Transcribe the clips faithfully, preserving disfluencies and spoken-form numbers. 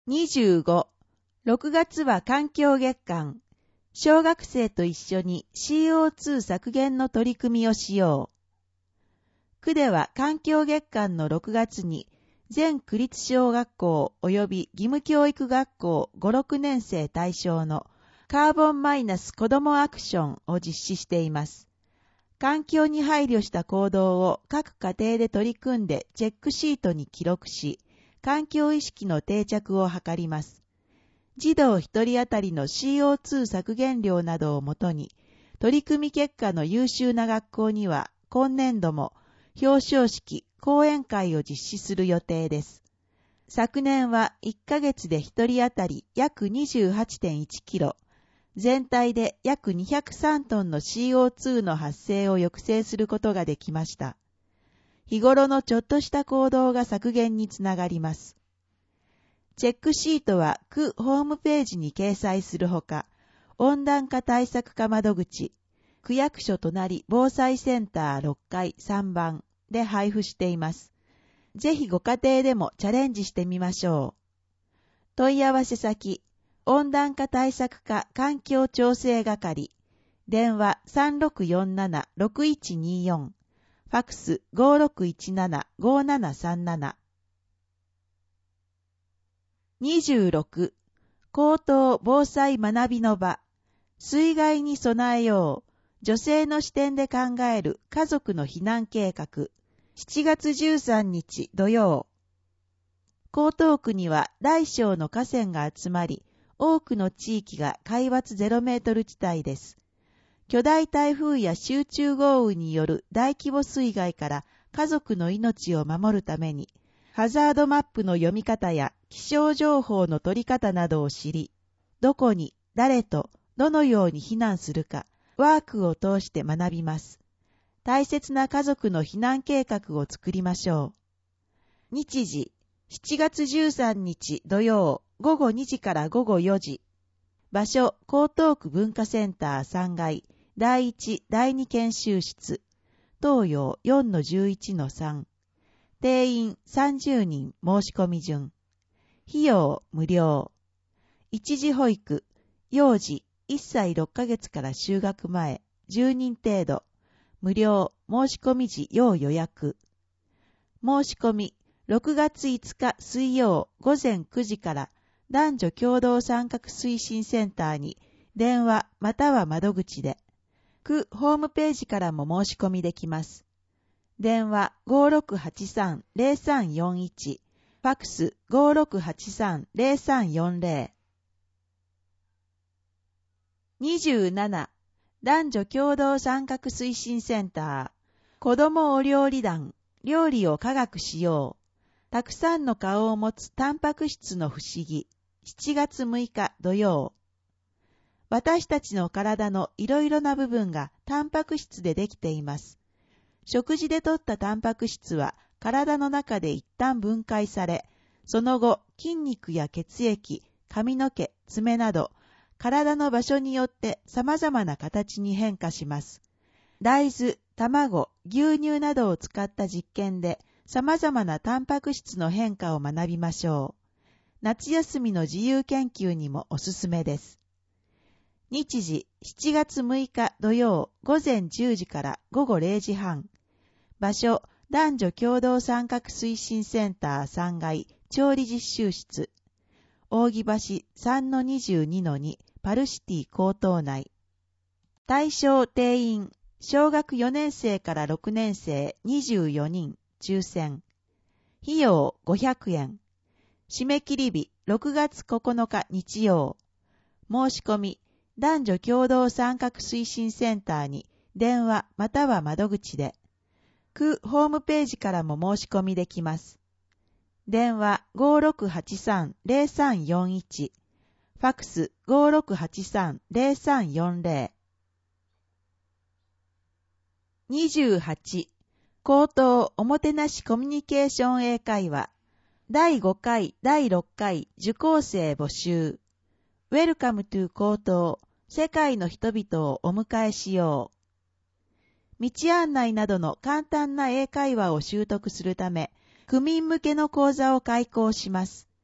にじゅうご、ろくがつは環境月間。小学生と一緒に シーオーツー 削減の取り組みをしよう。区では環境月間のろくがつに全区立小学校及び義務教育学校ご、ろくねん生対象のカーボンマイナス子どもアクションを実施しています。環境に配慮した行動を各家庭で取り組んでチェックシートに記録し、環境意識の定着を図ります。児童一人当たりの シーオーツー 削減量などをもとに、取り組み結果の優秀な学校には今年度も表彰式、講演会を実施する予定です。昨年はいっかげつで一人当たり約 にじゅうはちてんいちキロ、全体で約にひゃくさんトンの シーオーツー の発生を抑制することができました。日頃のちょっとした行動が削減につながります。チェックシートは区ホームページに掲載するほか、温暖化対策課窓口、区役所隣防災センターろっかいさんばんで配布しています。ぜひご家庭でもチャレンジしてみましょう。問い合わせ先、温暖化対策課環境調整係、電話 さんろくよんななろくいちによん、ファックス ごろくいちななごななさんなな。にじゅうろく、高等防災学びの場、水害に備えよう、女性の視点で考える家族の避難計画、しちがつじゅうさんにち土曜。江東区には大小の河川が集まり、多くの地域が海抜ゼロメートル地帯です。巨大台風や集中豪雨による大規模水害から家族の命を守るために、ハザードマップの読み方や気象情報の取り方などを知り、どこに、誰と、どのように避難するか、ワークを通して学びます。大切な家族の避難計画を作りましょう。日時、しちがつじゅうさんにち土曜、ごごにじからごごよじ。場所、江東区文化センターさんがい、だいいち、だいに研修室。東洋 よんのじゅういちのさん。定員さんじゅうにん申し込み順。費用無料。一時保育、幼児いっさいろっかげつから就学前、じゅうにん程度。無料、申し込み時要予約。申し込み、ろくがついつか水曜ごぜんくじから男女共同参画推進センターに電話または窓口で、区ホームページからも申し込みできます。電話 ごろくはちさんぜろさんよんいち、ファックス ごろくはちさんぜろさんよんぜろ。にじゅうなな、男女共同参画推進センター、子どもお料理団、料理を科学しよう。たくさんの顔を持つタンパク質の不思議、しちがつむいか土曜。私たちの体のいろいろな部分がタンパク質でできています。食事で摂ったタンパク質は体の中で一旦分解され、その後筋肉や血液、髪の毛、爪など、体の場所によって様々な形に変化します。大豆、卵、牛乳などを使った実験で様々なタンパク質の変化を学びましょう。夏休みの自由研究にもおすすめです。日時しちがつむいか土曜ごぜんじゅうじからごごれいじはん。場所、男女共同参画推進センターさんがい調理実習室。扇橋 さんのにじゅうにのに パルシティ高等内。対象定員、小学よねん生からろくねん生にじゅうよにん、抽選。費用ごひゃくえん。締め切り日ろくがつここのか日曜。申し込み、男女共同参画推進センターに電話または窓口で、区ホームページからも申し込みできます。電話 ごろくはちさんぜろさんよんいち、ファックス ごろくはちさんぜろさんよんぜろ。にじゅうはち、高等おもてなしコミュニケーション英会話、だいごかい、だいろっかい受講生募集。Welcome to 高等、世界の人々をお迎えしよう。道案内などの簡単な英会話を習得するため、区民向けの講座を開講します。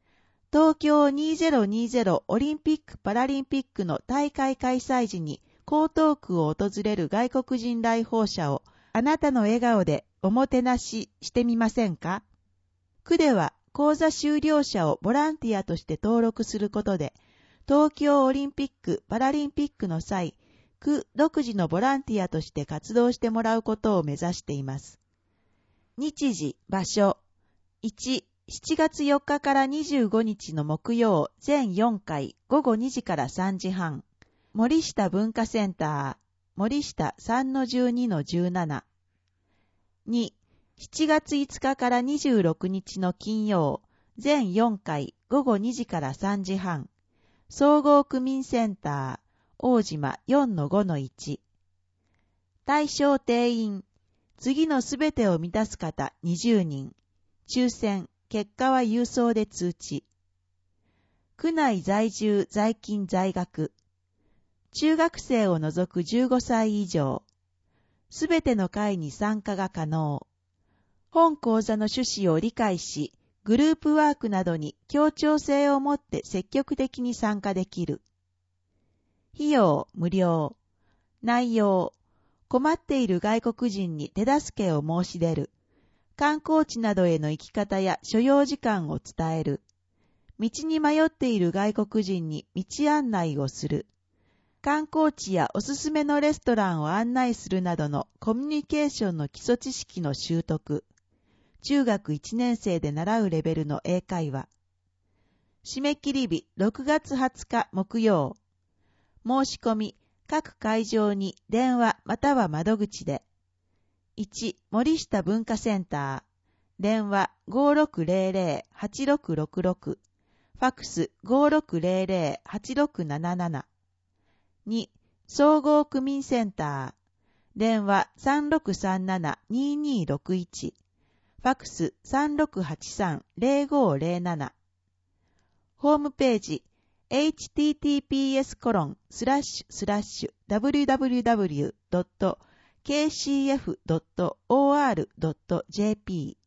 東京にせんにじゅうオリンピック・パラリンピックの大会開催時に江東区を訪れる外国人来訪者をあなたの笑顔でおもてなししてみませんか？区では講座修了者をボランティアとして登録することで、東京オリンピック・パラリンピックの際、区独自のボランティアとして活動してもらうことを目指しています。日時、場所。いち、しちがつよっかからにじゅうごにちの木曜全よんかいごごにじからさんじはん。森下文化センター、森下 さんのじゅうにのじゅうなな。に、しちがついつかからにじゅうろくにちの金曜全よんかいごごにじからさんじはん。総合区民センター、大島 よんのごのいち。対象定員、次のすべてを満たす方にじゅうにん。抽選、結果は郵送で通知。区内在住在勤在学。中学生を除くじゅうごさい以上。すべての会に参加が可能。本講座の趣旨を理解し、グループワークなどに協調性を持って積極的に参加できる。費用無料。内容、困っている外国人に手助けを申し出る。観光地などへの行き方や所要時間を伝える。道に迷っている外国人に道案内をする。観光地やおすすめのレストランを案内するなどのコミュニケーションの基礎知識の習得。中学いちねん生で習うレベルの英会話。締め切り日ろくがつはつか木曜。申し込み、各会場に電話または窓口で。いち、森下文化センター。電話 ごろくぜろぜろはちろくろくろく。ファックス ごろくぜろぜろはちろくなななな。に、総合区民センター。電話 さんろくさんななにーにーろくいち。ファックス さんろくはちさんぜろごぜろなな。ホームページ エイチティーティーピーエスコロンスラッシュスラッシュダブリューダブリューダブリュードットケーシーエフドットオーアールドットジェーピ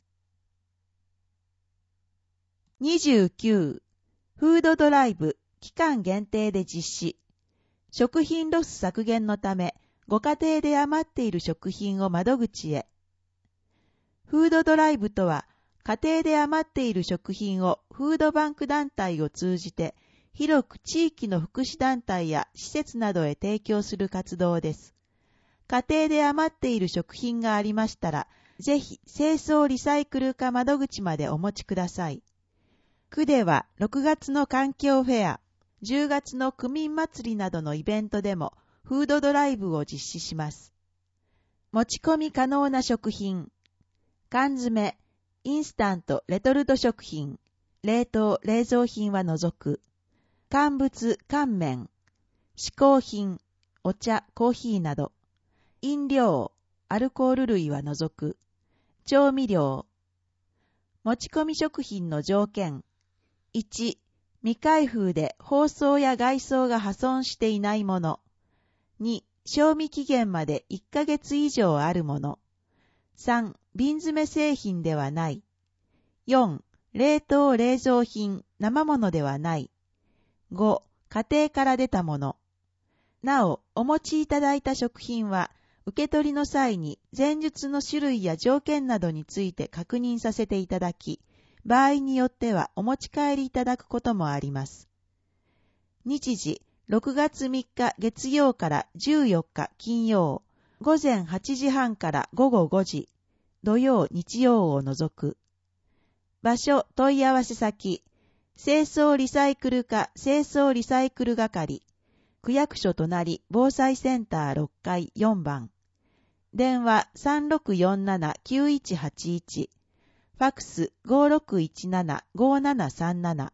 ー。にじゅうきゅう、フードドライブ期間限定で実施。食品ロス削減のため、ご家庭で余っている食品を窓口へ。フードドライブとは、家庭で余っている食品をフードバンク団体を通じて、広く地域の福祉団体や施設などへ提供する活動です。家庭で余っている食品がありましたら、ぜひ清掃リサイクル課窓口までお持ちください。区ではろくがつの環境フェア、じゅうがつの区民祭りなどのイベントでもフードドライブを実施します。持ち込み可能な食品、缶詰、インスタント、レトルト食品、冷凍、冷蔵品は除く。乾物、乾麺、嗜好品、お茶、コーヒーなど。飲料、アルコール類は除く。調味料。持ち込み食品の条件。いち、未開封で包装や外装が破損していないもの。に、賞味期限までいっかげつ以上あるもの。さん、瓶詰め製品ではない。よん、冷凍冷蔵品、生ものではない。ご、家庭から出たもの。なお、お持ちいただいた食品は、受け取りの際に前述の種類や条件などについて確認させていただき、場合によってはお持ち帰りいただくこともあります。日時、ろくがつみっか月曜からじゅうよっか金曜、午前はちじはんからごごごじ、土曜日曜を除く。場所問い合わせ先、清掃リサイクル課清掃リサイクル係、区役所隣防災センターろっかいよんばん。電話 さんろくよんななきゅういちはちいち。ファックス ごろくいちななごななさんなな。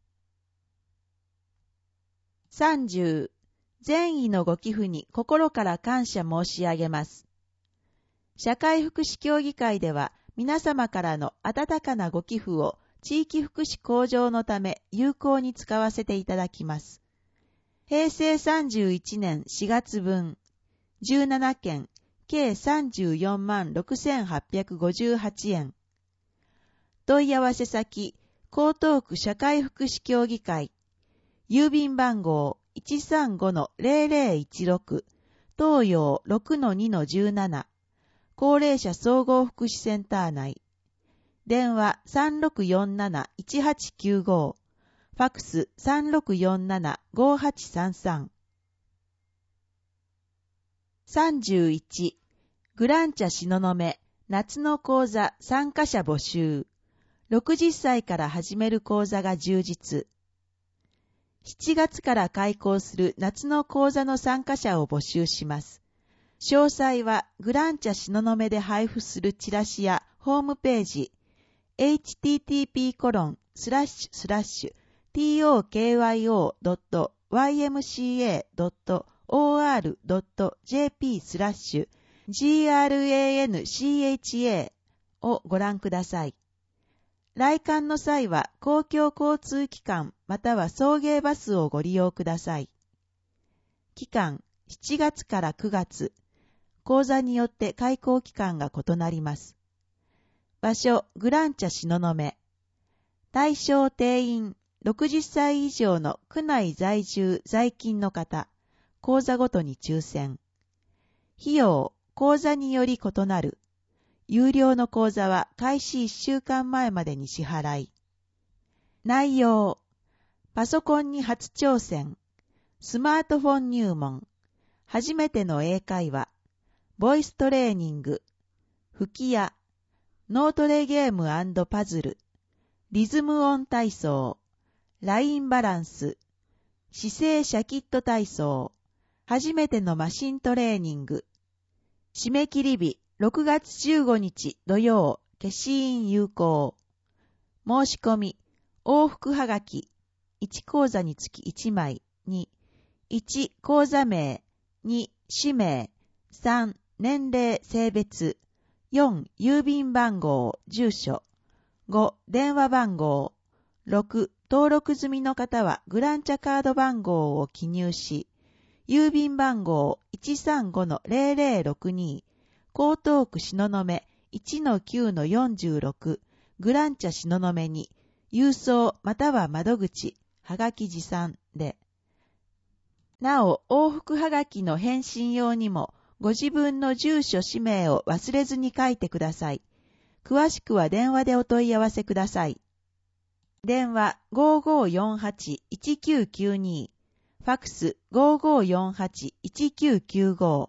さんじゅう、善意のご寄付に心から感謝申し上げます。社会福祉協議会では皆様からの温かなご寄付を地域福祉向上のため有効に使わせていただきます。へいせいさんじゅういちねんしがつ分、じゅうななけん、計さんじゅうよんまんろくせんはっぴゃくごじゅうはちえん。問い合わせ先、 江東区社会福祉協議会、郵便番号 いちさんごのゼロゼロいちろく、東洋 ろくのにのじゅうなな、高齢者総合福祉センター内。電話 さんろくよんなないちはちきゅうご、ファックス さんろくよんななごはちさんさん。さんじゅういち、グランチャ東雲夏の講座参加者募集。ろくじゅっさいから始める講座が充実。しちがつから開講する夏の講座の参加者を募集します。詳細はグランチャ東雲で配布するチラシやホームページ エイチティーティーピーコロンスラッシュスラッシュトーキョードットワイエムシーエードットオーアールドットジェーピー スラッシュ ジーアールエーエヌシーエイチエー をご覧ください。来館の際は公共交通機関または送迎バスをご利用ください。期間しちがつからくがつ、講座によって開講期間が異なります。場所、グランチャ東雲。対象定員ろくじゅっさい以上の区内在住在勤の方、講座ごとに抽選。費用、講座により異なる。有料の講座は開始いっしゅうかんまえまでに支払い。内容、パソコンに初挑戦、スマートフォン入門、初めての英会話、ボイストレーニング、吹き矢、脳トレゲーム&パズル、リズム音体操、ラインバランス、姿勢シャキット体操、初めてのマシントレーニング、締め切り日、ろくがつじゅうごにち土曜、消印有効。申し込み、往復はがき、いち講座につきいちまい、に、いち講座名、に氏名、さん年齢性別、よん郵便番号、住所、ご電話番号、ろく登録済みの方はグランチャカード番号を記入し、郵便番号 いちさんごのゼロゼロろくに、江東区東雲 いちのきゅうのよんじゅうろく グランチャ東雲に郵送または窓口はがき持参で。なお往復はがきの返信用にもご自分の住所氏名を忘れずに書いてください。詳しくは電話でお問い合わせください。電話 ごーごーよんはちいちきゅうきゅうに、ファックス ごーごーよんはちいちきゅうきゅうご。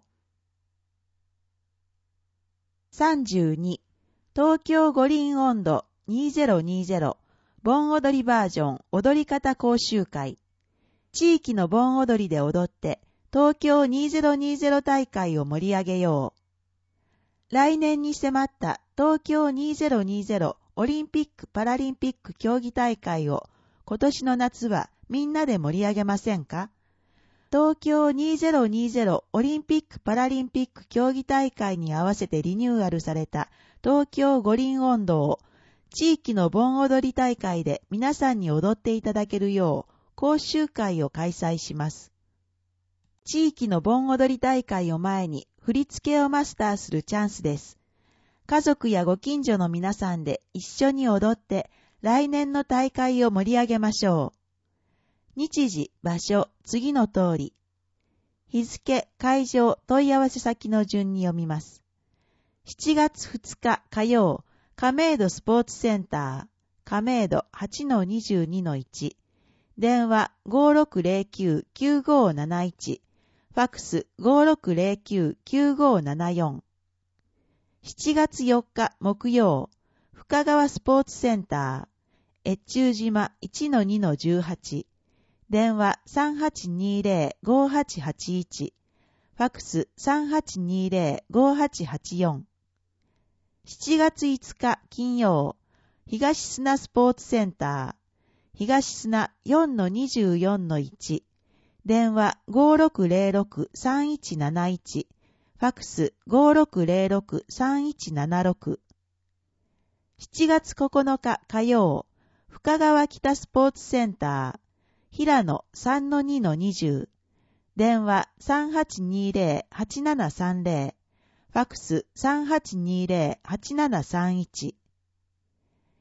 さんじゅうに、東京五輪音頭にせんにじゅう盆踊りバージョン踊り方講習会。地域の盆踊りで踊って東京にせんにじゅう大会を盛り上げよう。来年に迫った東京にせんにじゅうオリンピック・パラリンピック競技大会を今年の夏はみんなで盛り上げませんか？東京にせんにじゅうオリンピック・パラリンピック競技大会に合わせてリニューアルされた東京五輪音頭を地域の盆踊り大会で皆さんに踊っていただけるよう講習会を開催します。地域の盆踊り大会を前に振り付けをマスターするチャンスです。家族やご近所の皆さんで一緒に踊って来年の大会を盛り上げましょう。日時、場所、次の通り。日付、会場、問い合わせ先の順に読みます。しちがつふつか火曜、亀戸スポーツセンター、亀戸 はちのにじゅうにのいち、電話 ごーろくゼロきゅうきゅうごーなないち、ファックス ごーろくゼロきゅうきゅうごーななよん。しちがつよっか木曜、深川スポーツセンター、越中島 いちのにのじゅうはち、電話 さんはちにゼロごはちはちいち、ファックス さんはちにゼロごはちはちよん。しちがついつか金曜、東砂スポーツセンター、東砂 よんのにじゅうよんのいち、電話 ごーろくゼロろくさんいちなないち、ファックス ごーろくゼロろくさんいちななろく。しちがつここのか火曜、深川北スポーツセンター、平野 さんのにのにじゅう、電話 さんはちにゼロはちななさんゼロ、ファックス さんはちにゼロはちななさんいち。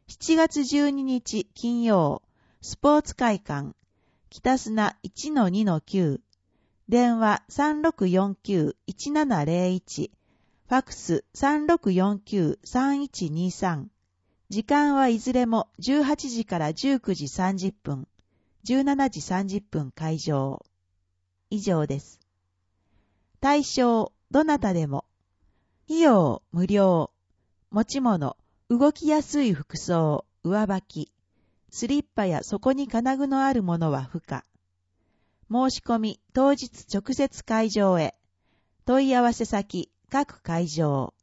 しちがつじゅうににち金曜、スポーツ会館、北砂 いちのにのきゅう、電話 さんろくよんきゅう いちななゼロいち、ファックス さんろくよんきゅう さんいちにさん。時間はいずれもじゅうはちじからじゅうくじさんじゅっぷん、じゅうしちじさんじゅっぷん会場。以上です。対象、どなたでも。費用、無料。持ち物、動きやすい服装、上履き。スリッパや底に金具のあるものは不可。申し込み、当日直接会場へ。問い合わせ先、各会場。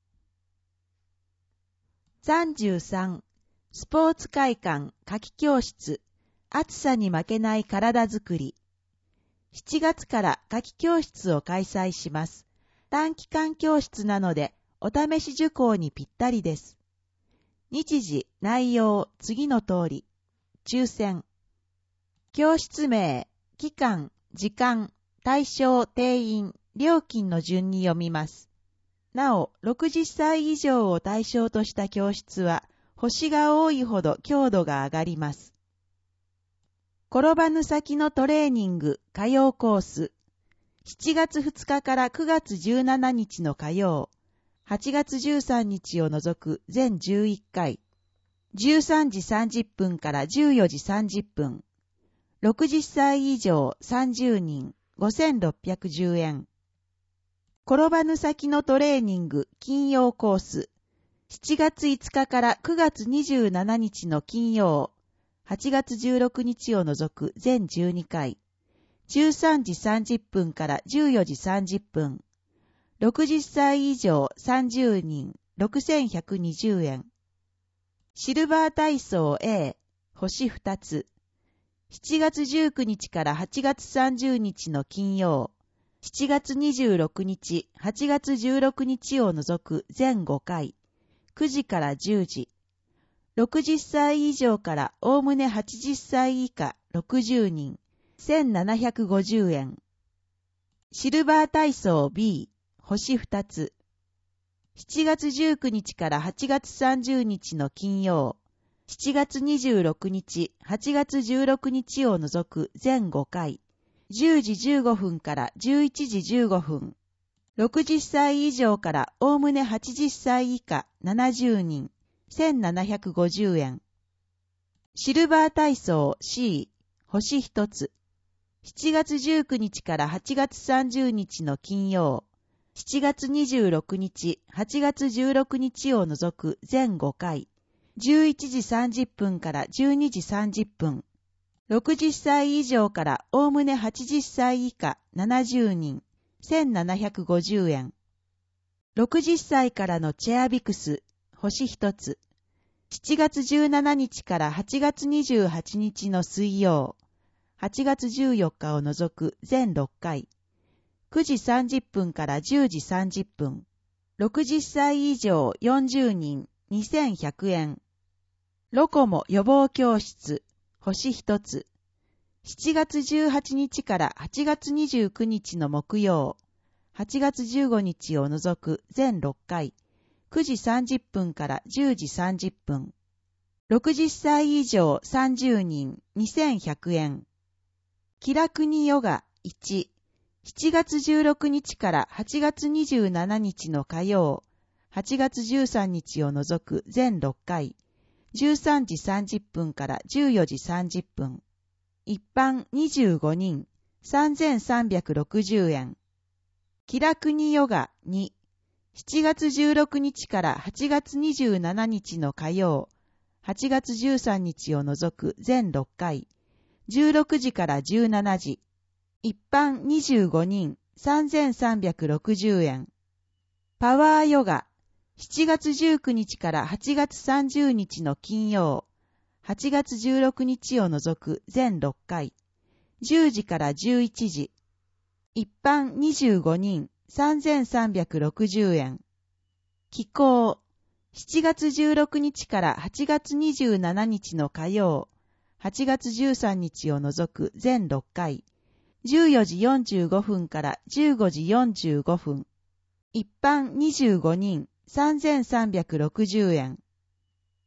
さんじゅうさん、スポーツ会館夏季教室、暑さに負けない体づくり。しちがつから夏季教室を開催します。短期間教室なので、お試し受講にぴったりです。日時、内容、次の通り。抽選。教室名、期間、時間、対象、定員、料金の順に読みます。なお、ろくじゅっさい以上を対象とした教室は、星が多いほど強度が上がります。転ばぬ先のトレーニング、火曜コース。しちがつふつかからくがつじゅうしちにちの火曜、はちがつじゅうさんにちを除く全じゅういっかい。じゅうさんじさんじゅっぷんからじゅうよじさんじゅっぷん。ろくじゅっさい以上さんじゅうにん、ごせんろっぴゃくじゅうえん。転ばぬ先のトレーニング金曜コース。しちがついつかからくがつにじゅうしちにちの金曜、はちがつじゅうろくにちを除く全じゅうにかい。じゅうさんじさんじゅっぷんからじゅうよじさんじゅっぷん。ろくじゅっさい以上さんじゅうにん、ろくせんひゃくにじゅうえん。シルバー体操 A、星ふたつ。しちがつじゅうくにちからはちがつさんじゅうにちの金曜、しちがつにじゅうろくにち、はちがつじゅうろくにちを除く全ごかい、くじからじゅうじ。ろくじゅっさい以上からおおむねはちじゅっさい以下ろくじゅうにん、せんななひゃくごじゅうえん。シルバー体操 B、星ふたつ。しちがつじゅうくにちからはちがつさんじゅうにちの金曜、しちがつにじゅうろくにち、はちがつじゅうろくにちを除く全ごかい、じゅうじじゅうごふんからじゅういちじじゅうごふん。ろくじゅっさい以上からおおむねはちじゅっさい以下ななじゅうにん、せんななひゃくごじゅうえん。シルバー体操 C、星ひとつ。しちがつじゅうくにちからはちがつさんじゅうにちの金曜、しちがつにじゅうろくにち、はちがつじゅうろくにちを除く全ごかい、じゅういちじさんじゅっぷんからじゅうにじさんじゅっぷん。ろくじゅっさい以上からおおむねはちじゅっさい以下ななじゅうにん、せんななひゃくごじゅうえん。ろくじゅっさいからのチェアビクス、星ひとつ。しちがつじゅうしちにちからはちがつにじゅうはちにちの水曜、はちがつじゅうよっかを除く全ろっかい、くじさんじゅっぷんからじゅうじさんじゅっぷん。ろくじゅっさい以上よんじゅうにん、にせんひゃくえん。ロコモ予防教室、星ひとつ。しちがつじゅうはちにちからはちがつにじゅうくにちの木曜、はちがつじゅうごにちを除く全ろっかい、くじさんじゅっぷんからじゅうじさんじゅっぷん。ろくじゅっさい以上さんじゅうにん、にせんひゃくえん。気楽にヨガいち。しちがつじゅうろくにちからはちがつにじゅうしちにちの火曜、はちがつじゅうさんにちを除く全ろっかい、じゅうさんじさんじゅっぷんからじゅうよじさんじゅっぷん。一般にじゅうごにん、さんぜんさんびゃくろくじゅうえん。気楽にヨガに。しちがつじゅうろくにちからはちがつにじゅうしちにちの火曜、はちがつじゅうさんにちを除く全ろっかい、じゅうろくじからじゅうしちじ。一般にじゅうごにん、さんぜんさんびゃくろくじゅうえん。パワーヨガ。しちがつじゅうくにちからはちがつさんじゅうにちの金曜、はちがつじゅうろくにちを除く全ろっかい、じゅうじからじゅういちじ。一般にじゅうごにん、さんぜんさんびゃくろくじゅうえん。気候。しちがつじゅうろくにちからはちがつにじゅうしちにちの火曜、はちがつじゅうさんにちを除く全ろっかい、じゅうよじよんじゅうごふんからじゅうごじよんじゅうごふん。一般にじゅうごにん、さんぜんさんびゃくろくじゅうえん。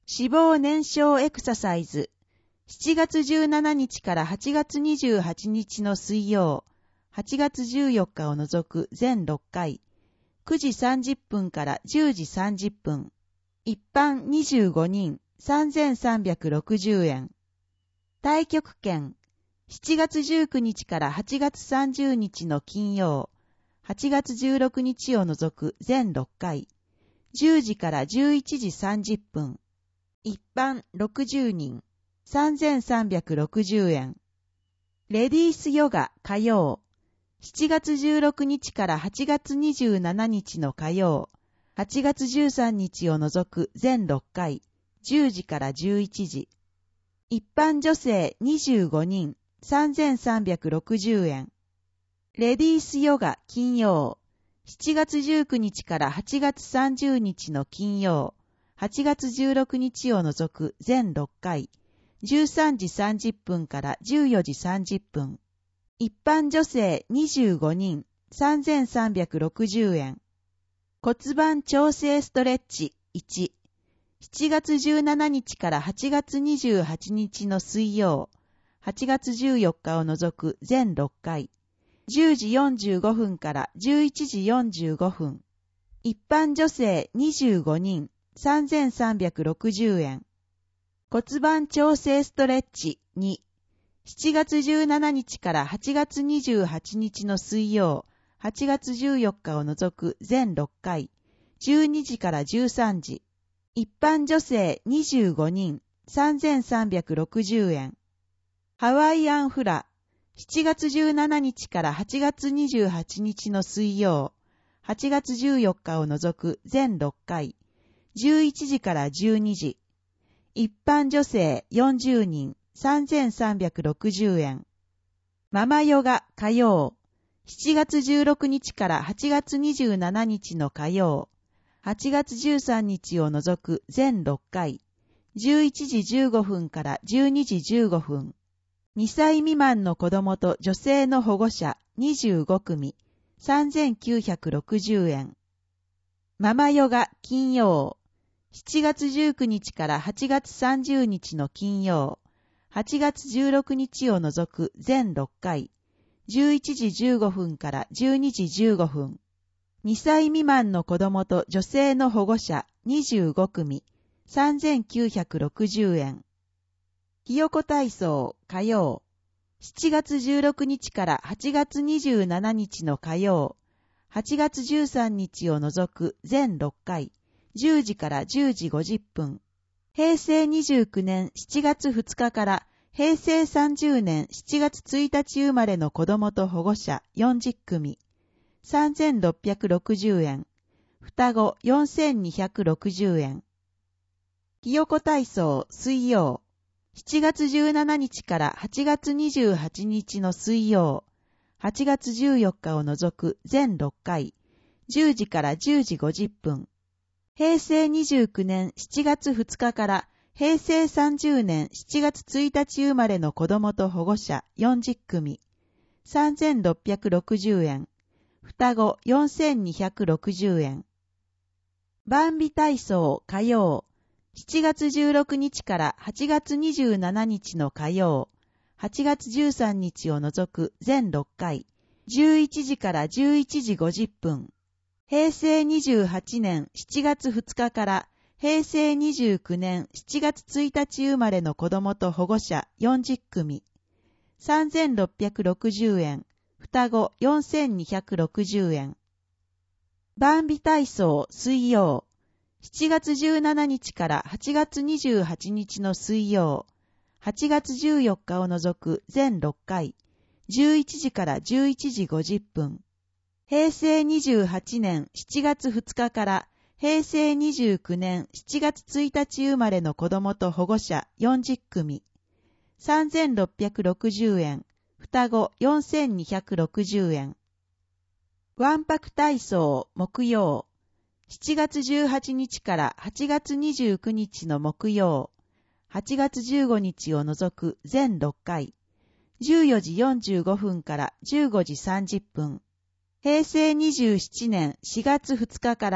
脂肪燃焼エクササイズ。しちがつじゅうしちにちからはちがつにじゅうはちにちの水曜、はちがつじゅうよっかを除く全ろっかい、くじさんじゅっぷんからじゅうじさんじゅっぷん。一般にじゅうごにん、さんぜんさんびゃくろくじゅうえん。太極拳。しちがつじゅうくにちからはちがつさんじゅうにちの金曜、はちがつじゅうろくにちを除く全ろっかい、じゅうじからじゅういちじさんじゅっぷん。一般ろくじゅうにん、さんぜんさんびゃくろくじゅうえん。レディースヨガ火曜。しちがつじゅうろくにちからはちがつにじゅうしちにちの火曜、はちがつじゅうさんにちを除く全ろっかい、じゅうじからじゅういちじ。一般女性にじゅうごにん、さんぜんさんびゃくろくじゅうえん。レディースヨガ金曜。しちがつじゅうくにちからはちがつさんじゅうにちの金曜、はちがつじゅうろくにちを除く全ろっかい、じゅうさんじさんじゅっぷんからじゅうよじさんじゅっぷん。一般女性にじゅうごにん、さんぜんさんびゃくろくじゅうえん。骨盤調整ストレッチいち。しちがつじゅうしちにちからはちがつにじゅうはちにちの水曜、はちがつじゅうよっかを除く全ろっかい、じゅうじよんじゅうごふんからじゅういちじよんじゅうごふん。一般女性にじゅうごにん、さんぜんさんびゃくろくじゅうえん。骨盤調整ストレッチに。しちがつじゅうしちにちからはちがつにじゅうはちにちの水曜、はちがつじゅうよっかを除く全ろっかい、じゅうにじからじゅうさんじ。一般女性にじゅうごにん、さんぜんさんびゃくろくじゅうえん。ハワイアンフラ。しちがつじゅうしちにちからはちがつにじゅうはちにちの水曜、はちがつじゅうよっかを除く全ろっかい、じゅういちじからじゅうにじ。一般女性よんじゅうにん、さんぜんさんびゃくろくじゅうえん。ママヨガ火曜。しちがつじゅうろくにちからはちがつにじゅうしちにちの火曜、はちがつじゅうさんにちを除く全ろっかい、じゅういちじじゅうごふんからじゅうにじじゅうごふん。にさい未満の子供と女性の保護者にじゅうごくみ、さんぜんきゅうひゃくろくじゅうえん。ママヨガ金曜。しちがつじゅうくにちからはちがつさんじゅうにちの金曜、はちがつじゅうろくにちを除く全ろっかい、じゅういちじじゅうごふんからじゅうにじじゅうごふん。にさい未満の子供と女性の保護者にじゅうごくみ、さんぜんきゅうひゃくろくじゅうえん。ひよこ体操火曜。しちがつじゅうろくにちからはちがつにじゅうしちにちの火曜、はちがつじゅうさんにちを除く全ろっかい、じゅうじからじゅうじごじゅっぷん。へいせいにじゅうきゅうねんしちがつふつかからへいせいさんじゅうねんしちがつついたち生まれの子供と保護者よんじゅっくみ、さんぜんろっぴゃくろくじゅうえん。双子よんせんにひゃくろくじゅうえん。ひよこ体操水曜。しちがつじゅうしちにちからはちがつにじゅうはちにちの水曜、はちがつじゅうよっかを除く全ろっかい、じゅうじからじゅうじごじゅっぷん。へいせいにじゅうきゅうねんしちがつふつかからへいせいさんじゅうねんしちがつついたち生まれの子供と保護者よんじゅっくみ、さんぜんろっぴゃくろくじゅうえん。双子よんせんにひゃくろくじゅうえん。万美体操火曜。しちがつじゅうろくにちからはちがつにじゅうしちにちの火曜、はちがつじゅうさんにちを除く全ろっかい、じゅういちじからじゅういちじごじゅっぷん。へいせいにじゅうはちねんしちがつふつかからへいせいにじゅうきゅうねんしちがつついたち生まれの子供と保護者よんじゅっくみ、さんぜんろっぴゃくろくじゅうえん。双子よんせんにひゃくろくじゅうえん。万美体操水曜。しちがつじゅうしちにちからはちがつにじゅうはちにちの水曜、はちがつじゅうよっかを除く全ろっかい、じゅういちじからじゅういちじごじゅっぷん。へいせいにじゅうはちねんしちがつふつかからへいせいにじゅうきゅうねんしちがつついたち生まれの子供と保護者よんじゅっくみ、さんぜんろっぴゃくろくじゅうえん。双子よんせんにひゃくろくじゅうえん。わんぱく体操木曜。しちがつじゅうはちにちからはちがつにじゅうくにちの木曜、はちがつじゅうごにちを除く全ろっかい、じゅうよじよんじゅうごふんからじゅうごじさんじゅっぷん。へいせいにじゅうななねんしがつふつかからへ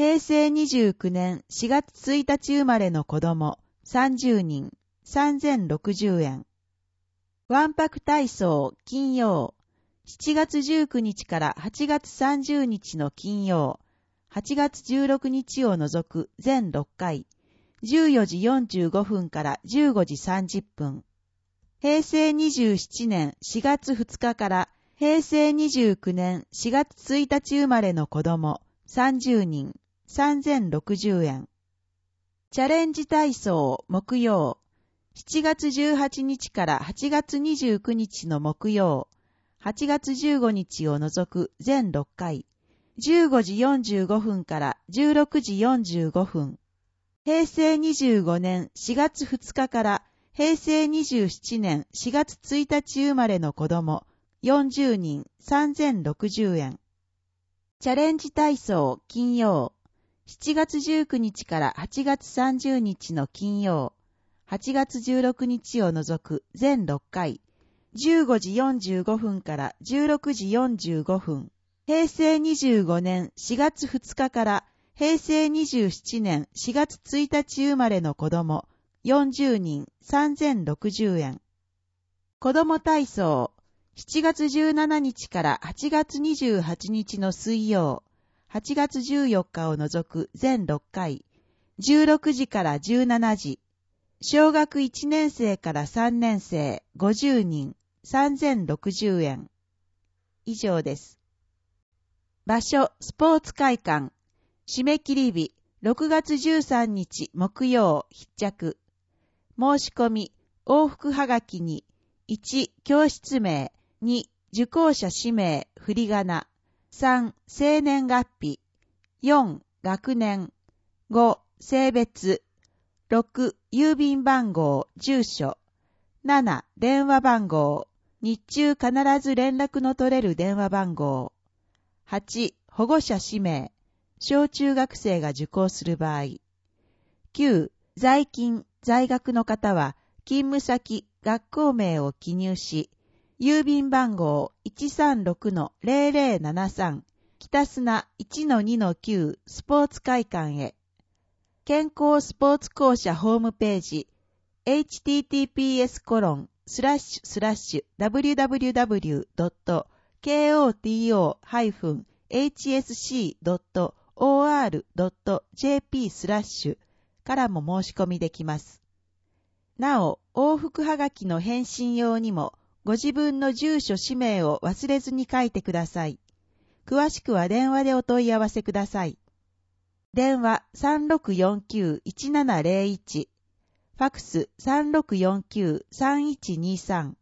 へいせいにじゅうきゅうねんしがつついたち生まれの子供さんじゅうにんさんぜんろくじゅうえん。わんぱく体操金曜しちがつじゅうくにちからはちがつさんじゅうにちの金曜、はちがつじゅうろくにちを除く全ろっかい、じゅうよじよんじゅうごふんからじゅうごじさんじゅっぷん。へいせいにじゅうななねんしがつふつかからへいせいにじゅうきゅうねんしがつついたち生まれの子供さんじゅうにんさんぜんろくじゅうえん。チャレンジ体操木曜しちがつじゅうはちにちからはちがつにじゅうくにちの木曜、はちがつじゅうごにちを除く全ろっかい、じゅうごじよんじゅうごふんからじゅうろくじよんじゅうごふん。へいせいにじゅうごねんしがつふつかからへいせいにじゅうななねんしがつついたち生まれの子供よんじゅうにんさんぜんろくじゅうえん。チャレンジ体操金曜しちがつじゅうくにちからはちがつさんじゅうにちの金曜、はちがつじゅうろくにちを除く全ろっかい、じゅうごじよんじゅうごふんからじゅうろくじよんじゅうごふん。へいせいにじゅうごねんしがつふつかからへいせいにじゅうななねんしがつついたち生まれの子供よんじゅうにんさんぜんろくじゅうえん。子供体操しちがつじゅうしちにちからはちがつにじゅうはちにちの水曜、はちがつじゅうよっかを除く全ろっかい、じゅうろくじからじゅうしちじ。小学いちねんせいからさんねんせいごじゅうにんさんぜんろくじゅうえん。以上です。場所スポーツ会館。締め切り日ろくがつじゅうさんにち木曜必着。申し込み往復はがきにいち教室名、に受講者氏名振り仮名、さん生年月日、よん学年、ご性別、ろく郵便番号住所、なな電話番号、日中必ず連絡の取れる電話番号、はち保護者氏名、小中学生が受講する場合、きゅう在勤在学の方は勤務先学校名を記入し、郵便番号 いちさんろくのぜろぜろななさん 北砂 いちのにのきゅう スポーツ会館へ。健康スポーツ校舎ホームページ エイチティーティーピーエスコロンスラッシュスラッシュダブリューダブリューダブリュードットケーオーティーオーハイフンエイチエスシードットオーアールドットジェーピー スラッシュからも申し込みできます。なお、往復はがきの返信用にもご自分の住所氏名を忘れずに書いてください。詳しくは電話でお問い合わせください。電話 さんろくよんきゅういちななぜろいち、ファクス さんろくよんきゅうさんいちにさん。